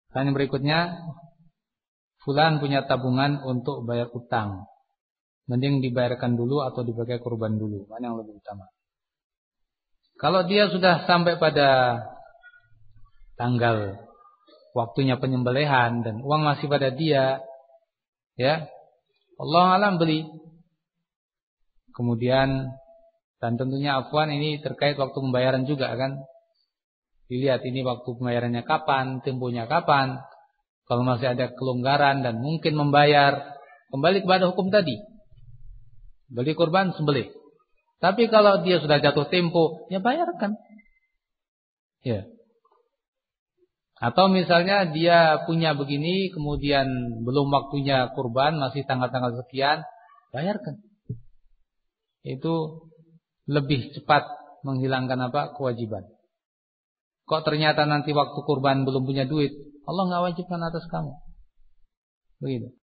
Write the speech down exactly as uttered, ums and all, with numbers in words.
Pertanyaan berikutnya, fulan punya tabungan untuk bayar utang. Mending dibayarkan dulu atau dipakai kurban dulu? Mana yang lebih utama? Kalau dia sudah sampai pada tanggal waktunya penyembelihan dan uang masih pada dia, ya, Allah alam beli. Kemudian, dan tentunya afwan ini terkait waktu pembayaran juga kan. Dilihat ini waktu pembayarannya kapan, temponya kapan. Kalau masih ada kelonggaran dan mungkin membayar, kembali kepada hukum tadi. Beli kurban, sembelih. Tapi kalau dia sudah jatuh tempo, ya bayarkan. Ya. Atau misalnya dia punya begini, kemudian belum waktunya kurban, masih tanggal-tanggal sekian, bayarkan. Itu lebih cepat menghilangkan apa? Kewajiban. Kok ternyata nanti waktu kurban belum punya duit, Allah nggak wajibkan atas kamu. Begitu.